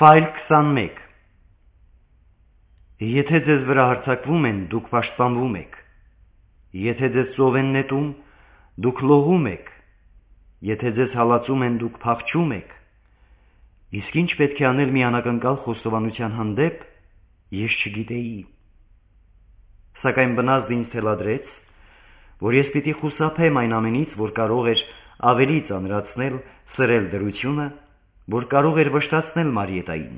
Ֆայլ 21 Եթե ձեզ վրա հարձակվում են, դուք պաշտպանվում եք, եթե ձեզ ծով են նետում, դուք լողում եք, եթե ձեզ հալածում են, դուք փախչում եք, իսկ ինչ պետք է անել մի անակնկալ խոստովանության հանդեպ, ես չգիտեի, սակայն բնազդը ինձ թելադրեց, որ ես պիտի խուսափեմ այն ամենից, որ կարող էր ավելի ծանրացնել սրել դրությունը, որ կարող էր վշտացնել Մարիետային։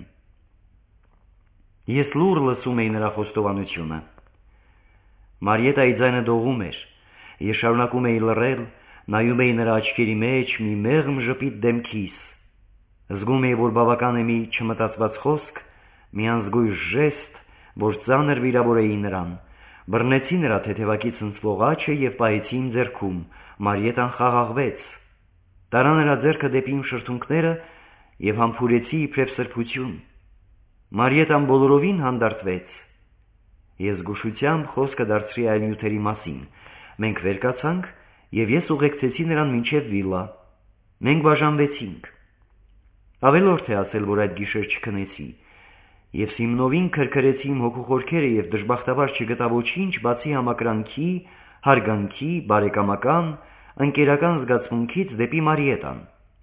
Ես լուռ լսում էի նրա խոստովանությունը։ Մարիետայի ձայնը դողում էր, ես շարունակում էի լռել, նայում էի նրա աչքերի մեջ մի մեղմ ժպիտ դեմքիս, զգում էի, որ բավական է մի չմտածված խոսք, մի անզգույշ ժեստ, որ ծանր վիրավորեի նրան, բռնեցի նրա թեթևակի ցնցվող աչքը եւ պահեցի իմ ձեռքում, Մարիետան խաղաղվեց, տարա նրա ձեռքը դեպի իմ շրթունքները եւ համբուրեցի իբրև սրբություն։ Մարիետան բոլորովին հանդարտվեց։ Ես զգուշությամբ խոսքը դարձրի այլ նյութերի մասին։ Մենք վեր կացանք եւ ես ուղեկցեցի նրան մինչեւ վիլլա։ Մենք բաժանվեցինք։ Ավելորդ է ասել, որ այդ գիշեր չքնեցի եւ Սիմոնովին քրքրեցի իմ հոգու խորքերը եւ դժբախտաբար չգտա ոչինչ բացի համակրանքի, հարգանքի, բարեկամական, ընկերական զգացմունքից դեպի Մարիետան։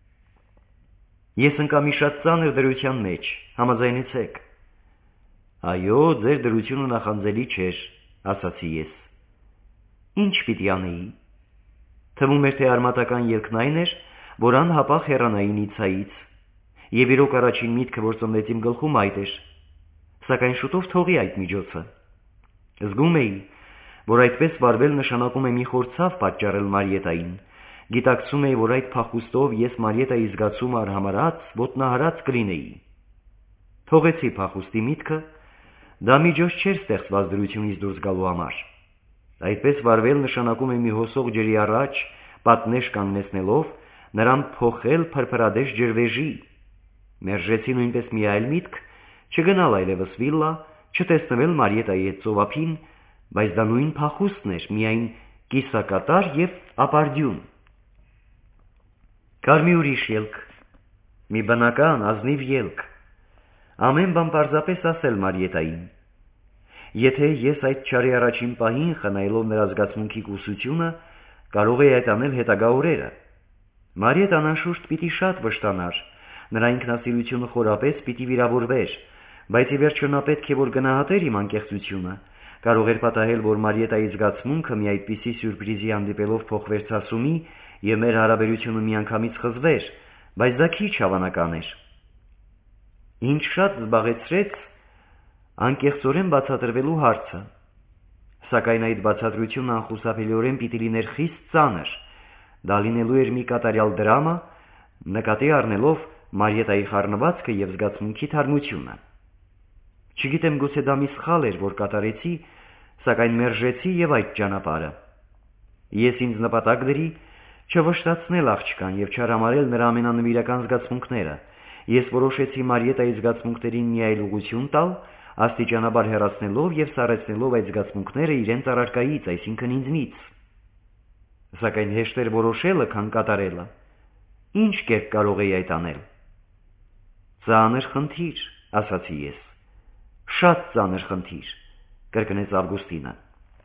Ես ընկա մի շատ ծանր դրության մեջ, համաձայնեցեք։ Այո, ձեր դրությունը նախանձելի չէր, ասացի ես։ Ինչ պիտի անեի։ Թվում էր, թե արմատական ելքն այն էր, որ անհապաղ հեռանայի Նիցայից, եւ իրոք առաջին միտքը, որ ծնվեց իմ գլխում, այդ էր, սակայն շուտով թողի այդ միջոցը։ Զգում էի, որ այդպես վարվել նշանակում է մի խորցավ պատճառել Մարիետային, գիտակցում էի, որ այդ փախուստով ես Մարիետայի զգացումը արհամարած, ոտնահարած կլինեի։ Թողեցի փախուստի միտքը, դա միջոց չէր ստեղծված դրությունից դուրս գալու համար։ Այդպես վարվել նշանակում է մի հոսող ջրի առաջ, պատնեշ կանգնեցնելով, նրան փոխել փրփրադեշ ջրվեժի։ Մերժեցի նույնպես մի այլ միտք, չգնալ այլևս վիլլա, չտեսնվել Մարիետայի հետ ծովափին, բայց դա նույն փախուստն էր, միայն կիսակատար եւ ապարդյուն։ Կար մի ուրիշ ելք, մի բնական, ազնիվ ելք, ամեն բան պարզապես ասել Մարիետային։ Եթե ես այդ չարի առաջին պահին, խնայելով նրա զգացմունքի կուսությունը, կարող էի այդ անել հետագա օրերը։ Մարիետան անշուշտ պիտի շատ վշտանար, նրա ինքնասիրությունը խորապես պիտի վիրավորվեր, բայց ի վերջո նա պետք է որ գնահատեր իմ անկեղծությունը, կարող էր պատահել, որ Մարիետայի զգացմունքը մի այդպիսի սյուրպրիզի հանդիպելով փոխվեր ցասումի եւ մեր հարաբերությունը միանգամից խզվեր, բայց դա քիչ հավանական էր։ Ինչ շատ զբաղեցրեց անկեղծորեն բացատրվելու հարցը, սակայն այդ բացատրությունը անխուսափելիորեն պիտի լիներ խիստ ծանր, դա լինելու էր մի կատարյալ դրամա, նկատի առնելով Մարիետայի խառնվածքը եւ զգացմունքի թարմությունը։ Չգիտեմ, գուցե դա մի սխալ էր, որ կատարեցի, սակայն մերժեցի եւ այդ ճանապարհը։ Ես ինձ նպատակ դրի չվշտացնել աղջկան եւ չհրամարել նրա ամենանվիրական զգացմունքները։ Ես որոշեցի Մարիետայի զգացմունքներին մի այլ ուղղություն տալ, աստիճանաբար հեռացնելով եւ սառեցնելով այդ զգացմունքները իրենց առարկայից, այսինքն ինձնից։ Սակայն հեշտ էր որոշելը, քան կատարելը։ Ինչ կերպ կարող էի այդ անել։ Ծանր խնդիր, ասացի ես։ Շատ ծանր խնդիր, կրկնեց Ավգուստինը։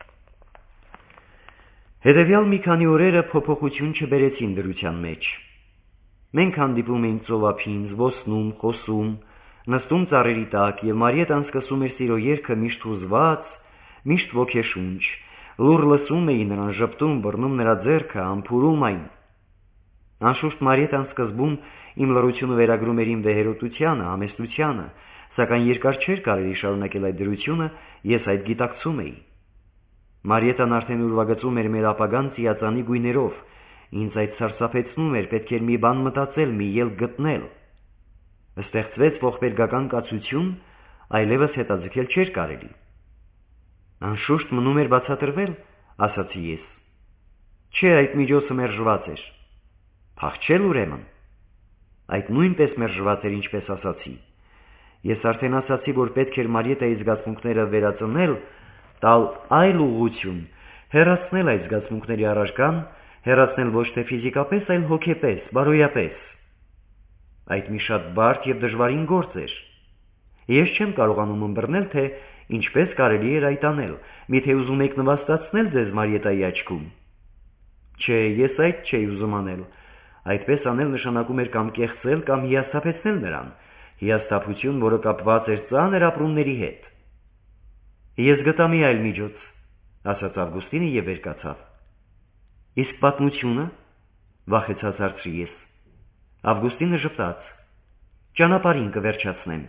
Հետևյալ մի քանի օրերը փոփոխություն չբերեցին դրության մեջ։ Մենք հանդիպում էինք ծովափին, զբոսնում, խոսում, նստում ծառերի տակ եւ Մարիետան սկսում էր սիրո երգը միշտ հուզված, միշտ ոգեշունչ, լուռ լսում էի նրան ժպտում, բռնում նրա ձեռքը, ամփուրում այն։ Անշուշտ Մարիետան սկզբում իմ լռությունը վերագրում էր իմ վեհերոտությանը, համեստությանը, սակայն երկար չէր կարելի շարունակել այդ դրությունը, ես այդ գիտակցում էի։ Մարիետան արդեն ուրվագծում էր մեր ապագան ծիածանի գույներով, ինձ այդ սարսափեցնում էր, պետք էր մի բան մտածել, մի ելք գտնել։ Ստեղծվեց ողբերգական կացություն, այլևս հետաձգել չէր կարելի։ Անշուշտ մնում էր բացատրվել, ասացի ես։ Չէ, այդ միջոցը մերժված էր։ Փախչել ուրեմն։ Այդ նույնպես մերժված էր, ինչպես ասացի։ Ես արդեն ասացի, որ պետք էր Մարիետայի զգացմունքները վերածնել, տալ այլ ուղղություն, հեռացնել այդ զգացմունքների առարկան, հեռացնել ոչ թե ֆիզիկապես, այլ հոգեպես, բարոյապես։ Այդ մի շատ բարդ և դժվարին գործ էր։ Ես չեմ կարողանում ըմբռնել, թե ինչպես կարելի էր այդ անել, միթե ուզում եք նվաստացնել ձեզ Մարիետայի աչքում։ Չէ, ես այդ չէի ուզում անել։ Այդպես անել նշանակում էր կամ կեղծել, կամ հիասթափեցնել նրան, հիասթափություն, որը կապված էր ծանր ապրումների հետ։ Ես գտա մի այլ միջոց, ասաց Ավգուստինը և վեր կացավ։ Իսկ պատմությունը, վախեցած հարցրի ես։ Ավգուստինը ժպտաց. ճանապարհին կվերջացնեմ։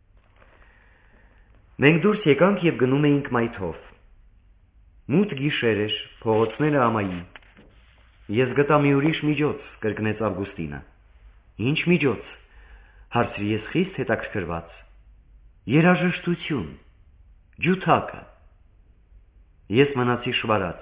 Մենք դուրս եկանք և գնում էինք մայթով։ Մութ գիշեր էր, փողոցները ամայի։ Ես գտա մի ուրիշ միջոց, կրկնեց Ավգուստինը։ Ինչ միջոց, հարցրի ես խիստ հետաքրքրված։ Երաժշտություն, ջութակը։ Ես մնացի շվարած։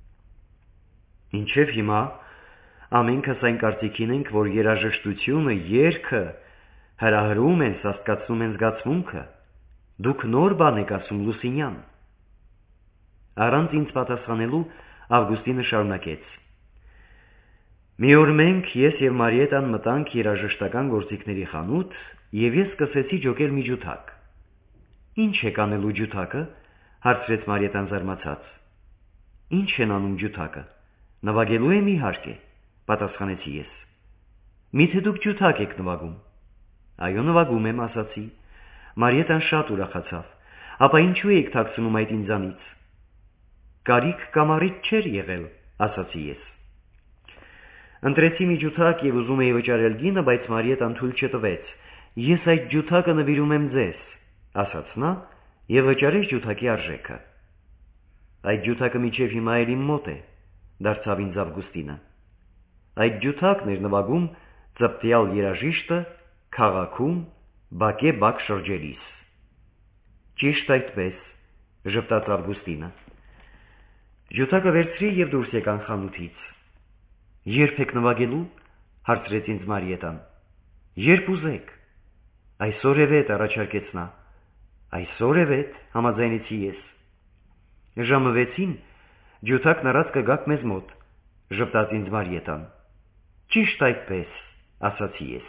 Ինչև հիմա ամենքս այն կարծիքին ենք, որ երաժշտությունը, երգը հրահրում են, սաստկացնում են զգացմունքը։ Դուք նոր բան եք ասում, Լուսինյան։ Առանց ինձ պատասխանելու Ավգուստինը շարունակեց. Մի օր մենք, ես և Մարիետան մտանք երաժշտական գործիքների խանութ, և ես սկսեցի ջոկել մի ջութակ։ Ինչ եք անելու ջութակը, հարցրեց Մարիետան զարմացած։ Ինչ են անում ջութակը, նվագելու եմ իհարկե, պատասխանեցի ես։ Միթե դուք ջութակ եք նվագում։ Այո, նվագում եմ, ասացի։ Մարիետան շատ ուրախացավ։ Ապա ինչու եք թաքցնում այդ ինձանից։ Կարիք կամ առիթ չէր եղել, ասացի ես։ Ընտրեցի մի ջութակ և ուզում էի վճարել գինը, բայց Մարիետան թույլ չտվեց։ Ես այդ ջութակը նվիրում եմ ձեզ, ասաց նա և վճարեց ջութակի արժեքը։ Այդ ջութակը մինչև հիմա էլ իմ մոտ է, դարձավ ինձ Ավգուստինը։ Այդ ջութակն էր նվագում ծպտյալ երաժիշտը քաղաքում բակե-բակ շրջելիս։ Ճիշտ այդպես, ժպտաց Ավգուստինը։ Ջութակը վերցրի և դուրս եկան խանութից։ Երբ եք նվագելու, հարցրեց ինձ Մարիետան։ Երբ ուզեք։ Այսօրևետ, առաջարկեց նա։ Այսօրևետ, համաձայնեցի ես։ Ժամը 6-ին ջութակն առած կգաք մեզ մոտ, ժպտաց ինձ Մարիետան։ Ճիշտ այդպես, ասացի ես։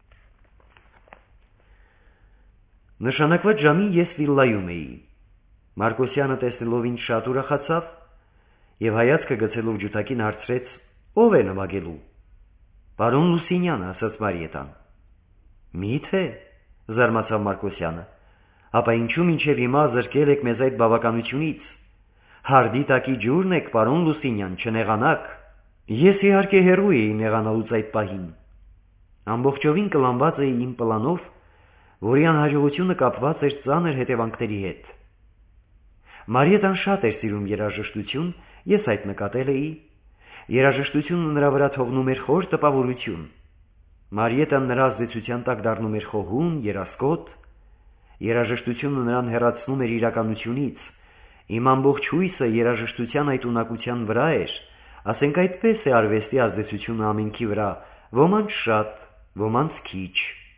Նշանակված ժամին ես վիլլայում էի։ Մարկոսյանը տեսնելով ինձ շատ ուրախացավ և հայացքը գցելով ջութակին հարցրեց. ով է նվագելու։ Պարոն Լուսինյանը, ասաց Մարիետան։ Միթե, զարմացավ Մարկոսյանը, ապա ինչու մինչև հիմա զրկել եք մեզ այդ բավականությունից։ Հարդի տակի ջուրն եք, պարոն Լուսինյան, չնեղանաք։ Ես իհարկե հեռու էի նեղանալուց այդ պահին։ Ամբողջովին կլանված էի իմ պլանով, որի անհաջողությունը կապված էր ծանր հետևանքների հետ։ Մարիետան շատ էր սիրում երաժշտություն, ես այդ նկատել էի։ Երաժշտությունը նրա վրա թողնում էր խոր տպավորություն։ Մարիետան նրա ազդեցության տակ դառնում էր խոհուն, երասկոտ։ Երաժշտությունը նրան հեռացնում էր իրականությունից։ Իմ ամբողջ հույսը երաժշտության այդ ունակության վրա էր, ասենք այդպես է արվեստի ազդեցությունը ամենքի վրա, ոմանց շատ, ոմանց քիչ։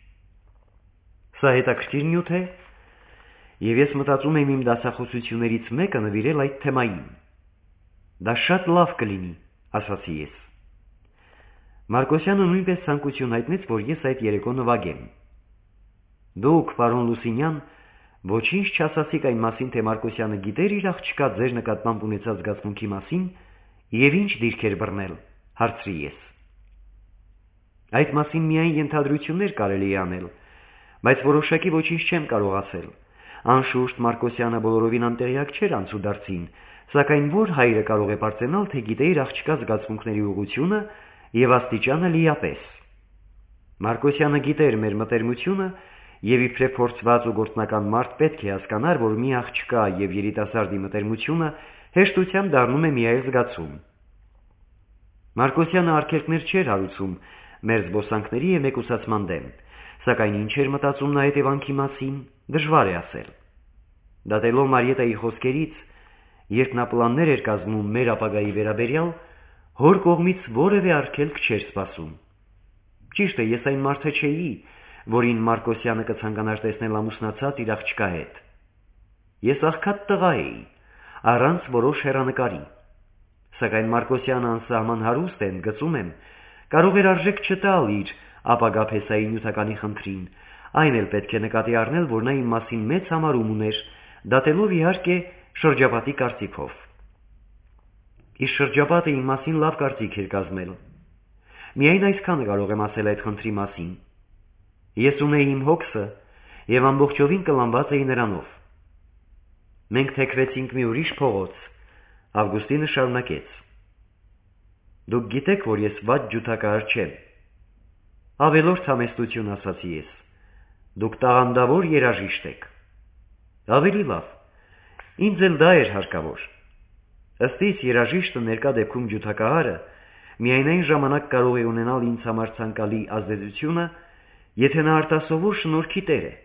Սա հետաքրքիր նյութ է, և ես մտածում եմ իմ դասախոսություններից մեկը նվիրել այդ թեմային։ Դա շատ լավ կլինի, ասացի ես։ Մարկոսյանը նույնպես ցանկություն հայտնեց, որ ես այդ երեկո նվագեմ։ Դուք, պարոն Լուսինյան, ոչինչ չասացիք այն մասին, թե Մարկոսյանը գիտեր իր աղջկա ձեր նկատմամբ ունեցած զգացմունքի մասին և ինչ դիրքեր բռնել, հարցրի ես։ Այդ մասին միայն ենթադրություններ կարելի է անել, բայց որոշակի ոչինչ չեմ կարող ասել։ Անշուշտ Մարկոսյանը բոլորովին անտեղյակ չէր անցուդարձին, սակայն որ հայրը կարող է պարծենալ, թե գիտե իր աղջկա զգացմունքների ուղղությունը և աստիճանը լիապես։ Մարկոսյանը գիտեր մեր մտերմությունը և իբրև փորձված ու գործնական մարդ պետք է հասկանար, որ մի աղջկա և երիտասարդի մտերմությունը հեշտությամբ դառնում է մի այլ զգացում։ Մարկոսյանը արգելքներ չէր հարուցում մեր զբոսանքների և մեկուսացման դեմ, սակայն ինչ էր մտածում նա հետևանքի մասին, դժվար է ասել։ Դատելով Մարիետայի խոսքերից, երբ նա պլաններ էր կազմում մեր ապագայի վերաբերյալ, հոր կողմից որևէ արգելք չէր սպասում։ Ճիշտ է, ես այն մարդը չէի, որին Մարկոսյանը կցանկանար տեսնել ամուսնացած իր աղջկա հետ։ Ես աղքատ տղա էի, առանց որոշ հեռանկարի։ Սակայն Մարկոսյանը անսահման հարուստ է, գծում եմ, կարող էր արժեք չտալ իր ապագա փեսայի նյութականի խնդրին, այն էլ պետք է նկատի առնել, որ նա իմ մասին մեծ համարում ուներ, դատելով իհարկե շրջապատի կարծիքով։ Իսկ շրջապատը իմ մասին լավ կարծիք էր կազմել։ Միայն այսքանը կարող եմ ասել այդ խնդրի մասին։ Ես ունեի իմ հոգսը և ամբողջովին կլանված էի նրանով։ Մենք թեքվեցինք մի ուրիշ փողոց, Ավգուստինը շարունակեց. Դուք գիտեք, որ ես վատ ջութակահար չեմ։ Ավելորդ համեստություն, ասացի ես։ Դուք տաղանդավոր երաժիշտ եք։ Ավելի լավ, ինձ էլ դա էր հարկավոր։ Ըստ իս երաժիշտը ներկա դեպքում ջութակահարը միայն ժամանակ կարող է ունենալ ինձ համար ցանկալի ազդեցությունը, եթե նա արտասովոր շնորհքի տեր է։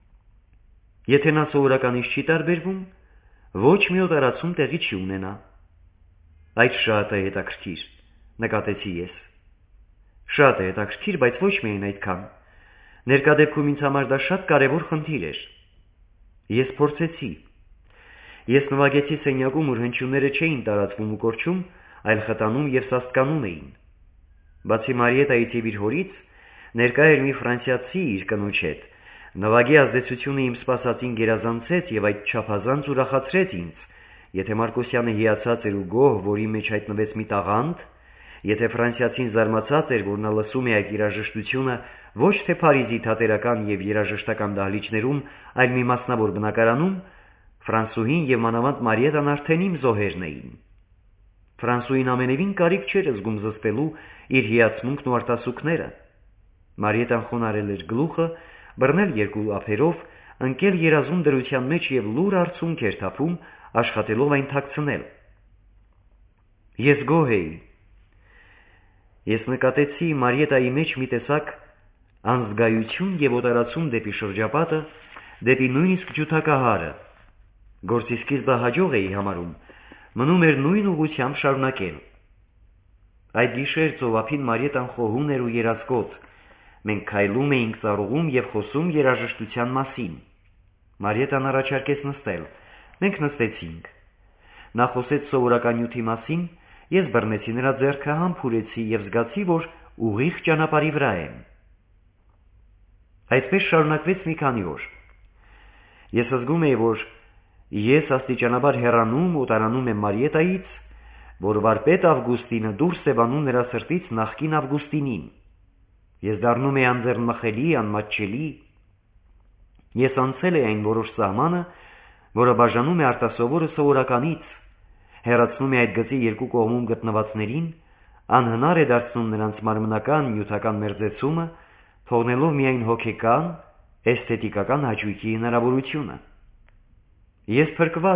Եթե նա սովորականից չի տարբերվում, ոչ մի օտարացում տեղի չի ունենա։ Այդ շատ է հետաքրքիր, նկատեցի ես։ Շատ է հետաքրքիր, բայց ոչ միայն այդքան։ Ներկա դեպքում ինձ համար դա շատ կարևոր խնդիր էր։ Ես փորձեցի։ Ես նվագեցի սենյակում, ուր հնչյունները չէին տարածվում ու կորչում, այլ խտանում և սաստկանում էին։ Բացի Մարիետայից և իր հորից, ներկա էր մի ֆրանսիացի իր կնոջ հետ։ Նվագի ազդեցությունը իմ սպասածին գերազանցեց և այդ չափազանց ուրախացրեց ինձ։ Եթե Մարկոսյանը հիացած էր ու գոհ, որի մեջ հայտնվեց մի տաղանդ, եթե ֆրանսիացին զարմացած էր, որ նա լսում է այդ երաժշտությունը ոչ թե Փարիզի թատերական և երաժշտական դահլիճներում, այլ մի մասնավոր բնակարանում, Ֆրանսուհին և մանավանդ Մարիետան արդեն իմ զոհերն էին։ Ֆրանսուհին ամենևին կարիք չէր զգում զսպելու իր հիացմունքն ու արտասուքները։ Մարիետան խոնարհել էր գլուխը, բռնել երկու ափերով, ընկել երազում դրության մեջ և լուռ արցունք էր թափում, աշխատելով այն թաքցնել։ Ես գոհ էի։ Ես նկատեցի Մարիետայի մեջ մի տեսակ անզգայություն և օտարացում դեպի շրջապատը, դեպի նույնիսկ ջութակահարը։ Գործի սկիզբը հաջող էի համարում, մնում էր նույն ուղղությամբ շարունակել։ Այդ գիշեր ծովափին Մարիետան խոհուն էր ու երազկոտ։ Մենք քայլում էինք ծառուղում և խոսում երաժշտության մասին։ Մարիետան առաջարկեց նստել։ Մենք նստեցինք։ Նա խոսեց սովորական նյութի մասին, ես բռնեցի նրա ձեռքը, համբուրեցի և զգացի, որ ուղիղ ճանապարհի վրա եմ։ Այդպես շարունակվեց մի քանի օր։ Ես զգում էի, որ ես աստիճանաբար հեռանում ու տարանում եմ Մարիետայից, որ վարպետ Ավգուստինը դուրս է բանում նրա սրտից նախկին Ավգուստինին։ Ես դառնում էի անձեռնմխելի, անմատչելի։ Ես անցել էի այն որոշ սահմանը, որը բաժանում է արտասովորը սովորականից, հեռացնում է այդ գծի երկու կողմում գտնվածներին, անհնար է դարձնում նրանց մարմնական, նյութական մերձեցումը, թողնելով միայն հոգեկան, էսթետիկական հաճույքի հնարավորությունը։ Ես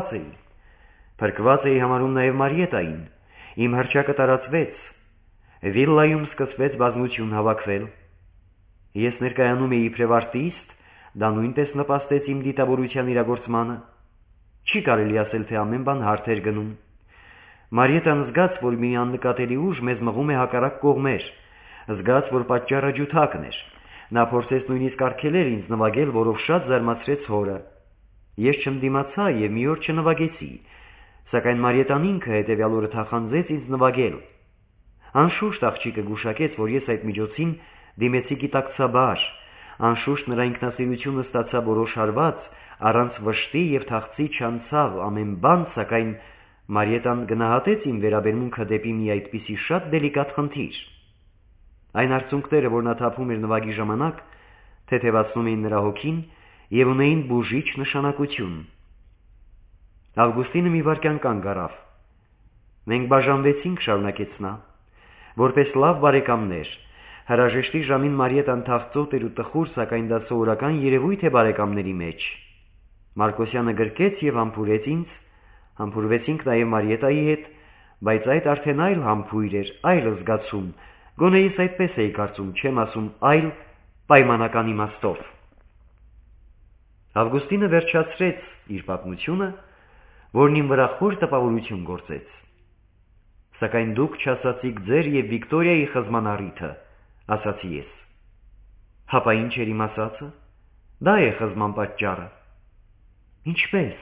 փրկված էի համարում նաև Մարիետային, իմ հռչակը տարածվեց, վիլլայում սկսվեց բազմություն հավաքվել։ Ես ներկայանում էի իբրև արտիստ, դա նույնպես նպաստեց իմ դիտավորության իրագործմանը։ Չի կարելի ասել, թե ամեն բան հարթ էր գնում։ Մարիետան զգաց, որ մի աննկատելի ուժ մեզ մղում է հակառակ կողմեր, զգաց, որ պատճառը ջութակն էր։ Նա փորձեց նույնիսկ արգելել ինձ նվագել, որով շատ զարմացրեց հորը։ Ես չընդդիմացա և մի օր չնվագեցի, սակայն Մարիետան ինքը հետևյալ օրը թախանձեց ինձ նվագել։ Անշուշտ աղջիկը գուշակեց, որ ես այդ միջոցին դիմեցի գիտակցաբար, անշուշտ նրա ինքնասիրությունը ստացա որոշ հարված, առանց վշտի և թախծի չանցավ ամեն բան, սակայն Մարիետան գնահատեց իմ վերաբերմունքը դեպի մի այդպիսի շատ դելիկատ խնդիր։ Այն արցունքները, որ նա թափում էր նվագի ժամանակ, թեթևացնում էին նրա հոգին և ունեին բուժիչ նշանակություն։ Ավգուստինը մի վայրկյան կանգ առավ։ Մենք բաժանվեցինք, շարունակեց նա, որպես լավ բարեկամներ։ Հրաժեշտի ժամին Մարիետան թախծոտ էր ու տխուր, սակայն դա սովորական երևույթ է բարեկամների մեջ։ Մարկոսյանը գրկեց և համբուրեց ինձ, համբուրվեցինք նաև Մարիետայի հետ, բայց այդ արդեն այլ համբույր էր, այլ զգացում, գոնե ես այդպես էի կարծում, չեմ ասում այլ պայմանական իմաստով։ Ավգուստինը վերջացրեց իր պատմությունը, որն իմ վրա խոր տպավորություն գործեց։ Սակայն դուք չասացիք ձեր և Վիկտորիայի խզման առիթը, ասացի ես։ Հապա ինչ էր իմ ասածը։ Դա է խզման պատճառը։ Ինչպես,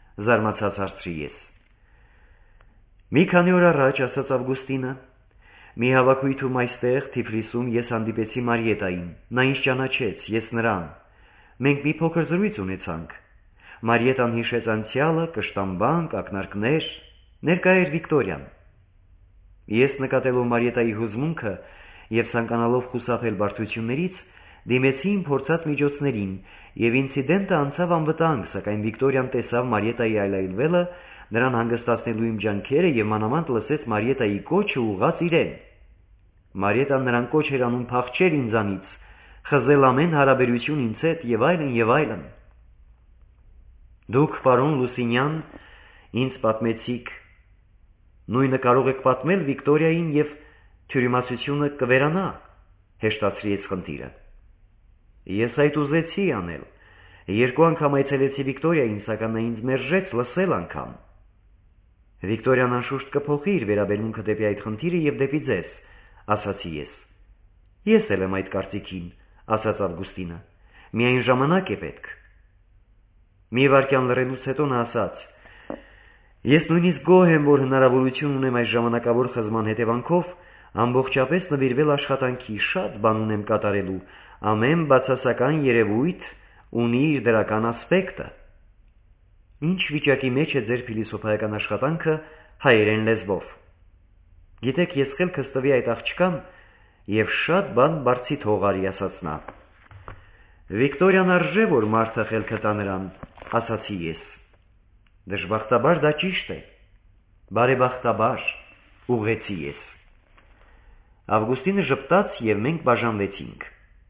զարմացած հարցրի ես։ Մի քանի օր առաջ, ասաց Ավգուստինը, Մի հավաքույթում այստեղ Թիֆլիսում ես հանդիպեցի Մարիետային, նա ինձ ճանաչեց, ես նրան։ Մենք մի փոքր զրույց ունեցանք։ Մարիետան հիշեց անցյալը, կշտամբանք, ակնարկներ, ներկա էր Վիկտորիան։ Ես նկատելով Մարիետայի հուզմունքը եւ ցանկանալով խուսափել բարդություններից, դիմեցի իմ փորձած միջոցներին եւ ինցիդենտը անցավ անվտանգ, սակայն Վիկտորիան տեսավ Մարիետայի այլայլվելը, նրան հանգստացնելու իմ ջանքերը եւ մանավանդ լսեց Մարիետայի կոչը ուղղած իրեն։ Մարիետան նրան կոչ էր անում փախչել ինձանից, խզել ամեն հարաբերություն ինձ հետ եւ այլն եւ այլն։ Դուք, պարոն Լուսինյան, ինձ պատմեցիք, նույնը կարող եք պատմել Վիկտորիային եւ թյուրիմացությունը կվերանա, հեշտացրի ես խնդիրը։ Ես այդ ուզեցի անել։ Երկու անգամ այցելեցի Վիկտորիային, սակայն նա ինձ մերժեց լսել անգամ։ Վիկտորիան անշուշտ կփոխի իր վերաբերմունքը դեպի այդ խնդիրը եւ դեպի ձեզ, ասացի ես։ Ես էլ եմ այդ կարծիքին, ասաց Ավգուստինը։ Միայն ժամանակ է պետք։ Մի վայրկյան լռելուց հետո նա ասաց. Ես նույնիսկ գոհ եմ, որ հնարավորություն ունեմ այս ժամանակավոր խզման հետևանքով ամբողջապես նվիրվել աշխատանքի, շատ բան ունեմ կատարելու, ամեն բացասական երևույթ ունի իր դրական ասպեկտը։ Ինչ վիճակի մեջ է ձեր փիլիսոփայական աշխատանքը հայերեն լեզվով։ Գիտեք, ես խելքս տվի այդ աղջկան եւ շատ բան բարձի թողարի, ասաց նա։ Վիկտորիան արժե, որ մարդը խելքը տա նրան, ասացի ես։ Դժբախտաբար դա ճիշտ է։ Բարեբախտաբար, ուղղեցի ես։ Ավգուստինը ժպտաց եւ մենք բաժանվեցինք։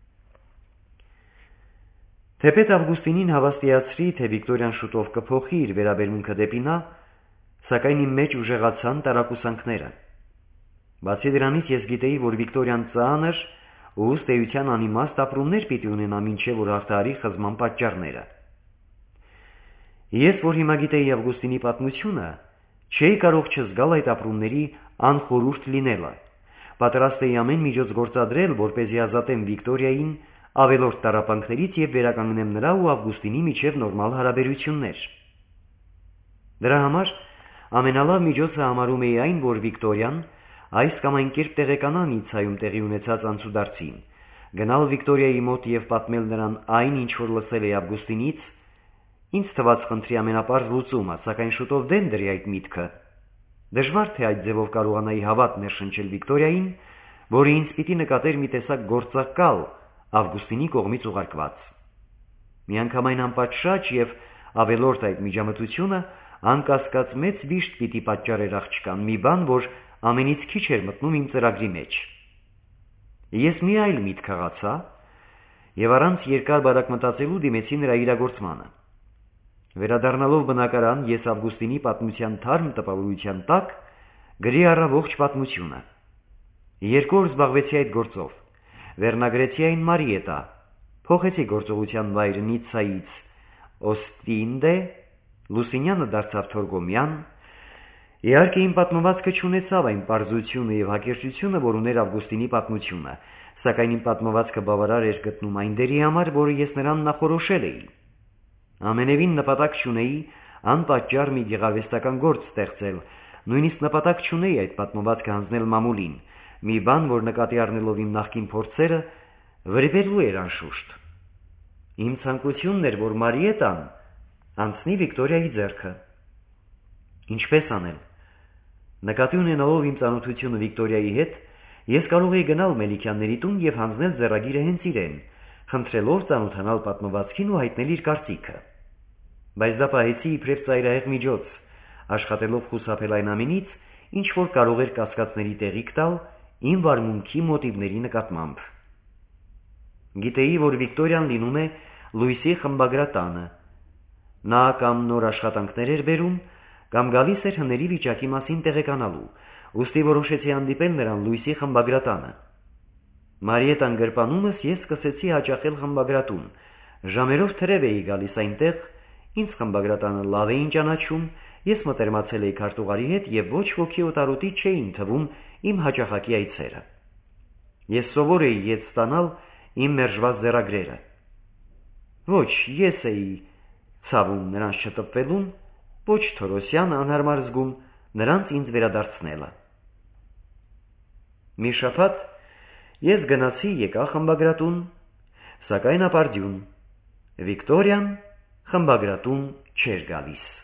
Թեպետ Ավգուստինին հավաստիացրի, թե Վիկտորիան շուտով կփոխի իր վերաբերմունքը դեպի նա, սակայն իմ մեջ ուժեղացան տարակուսանքները։ Բացի դրանից ես գիտեի, որ Վիկտորիան ծանր ու ըստ էության անիմաստ ապրումներ պիտի ունենա, մինչև որ հաղթահարի խզման պատճառները։ Ես, որ հիմա գիտեի Ավգուստինի պատմությունը, չէի կարող չզգալ այդ ապրումների անխորհուրդ լինելը։ Պատրաստ էի ամեն միջոց գործադրել, որպեսզի ազատեմ Վիկտորիային ավելորդ տառապանքներից եւ վերականգնեմ նրա ու Ավգուստինի միջև նորմալ հարաբերություններ։ Դրա համար ամենալավ միջոցը համարում էի այն, որ Վիկտորիան այս կամ այն կերպ տեղեկանա Նիցայում տեղի ունեցած անցուդարձին, գնալ Վիկտորիայի մոտ եւ պատմել նրան այն, ինչ որ լսել է Ավգուստինից, ինձ թվաց խնդրի ամենապարզ լուծումը, սակայն շուտով դեն դրի այդ միտքը։ Դժվար թե այդ ձևով կարողանայի հավատ ներշնչել Վիկտորիային, որը ինձ պիտի նկատեր մի տեսակ գործակալ Ավգուստինի կողմից ուղարկված։ Միանգամայն անպատշաճ եւ ավելորդ այդ միջամտությունը անկասկած մեծ վիշտ պիտի պատճառեր աղջկան, մի բան, որ ամենից քիչ էր մտնում իմ ծրագրի մեջ։ Ես մի այլ միտք հղացա եւ առանց երկար բարակ մտածելու դիմեցի նրա իրագործմանը։ Վերադառնալով բնակարան, ես Ավգուստինի պատմության թարմ տպավորության տակ գրի առա ողջ պատմությունը։ 2 օր զբաղվեցի այդ գործով։ Վերնագրեցի այն Մարիետա, փոխեցի գործողության վայրը Նիցայից Օստինդե, Լուսինյանը դարձավ Թորգոմյան։ Իհարկե իմ պատմվածքը չունեցավ այն պարզությունը եւ հակերճությունը, որ ուներ Ավգուստինի պատմությունը, սակայն իմ պատմվածքը բավարար էր գտնում այն դերի համար, որը ես նրան նախորոշել էի։ Ամենևին նպատակ չունեի անպատճառ մի գեղարվեստական գործ ստեղծել, նույնիսկ նպատակ չունեի այդ պատմվածքը հանձնել մամուլին, մի բան, որ նկատի առնելով իմ նախկին փորձերը, վրիպելու էր անշուշտ։ Իմ ցանկությունն էր, որ Մարիետան անցնի Վիկտորիայի ձեռքը։ Ինչպես անել։ Նկատի ունենալով իմ ծանոթությունը Վիկտորիայի հետ, ես կարող էի գնալ Մելիքյանների տուն եւ հանձնել ձեռագիրը հենց իրեն, խնդրելով ծանոթանալ պատմվածքին ու հայտնել իր կարծիքը։ Բայց դա պահեցի իբրև ծայրահեղ միջոց, աշխատելով խուսափել այն ամենից, ինչ որ կարող էր կասկածների տեղիք տալ իմ վարմունքի մոտիվների նկատմամբ։ Գիտեի, որ Վիկտորիան լինում է Լուիսի խմբագրատանը։ Նա կամ նոր աշխատանքներ էր բերում, կամ գալիս էր հների վիճակի մասին տեղեկանալու, ուստի որոշեցի հանդիպել նրան Լուիսի խմբագրատանը։ Մարիետան գրպանումս ես սկսեցի հաճախել խմբագրատուն, ժամերով թրև էի գալիս այնտեղ, ինձ խմբագրատանը լավ էին ճանաչում, ես մտերմացել էի քարտուղարի հետ եւ ոչ ոքի օտարոտի չէին թվում իմ հաճախակի այցերը։ Ես սովոր էի ետ ստանալ իմ մերժված ձեռագրերը։ Ոչ, ես էի ցավում նրանց չտպվելուն, ոչ Թորոսյանը անհարմար զգում նրանց ինձ վերադարձնելը։ Մի շաբաթ ես գնացի եկա խմբագրատուն, սակայն ապարդյուն։ Վիկտորիան խմբագրատուն չէր գալիս։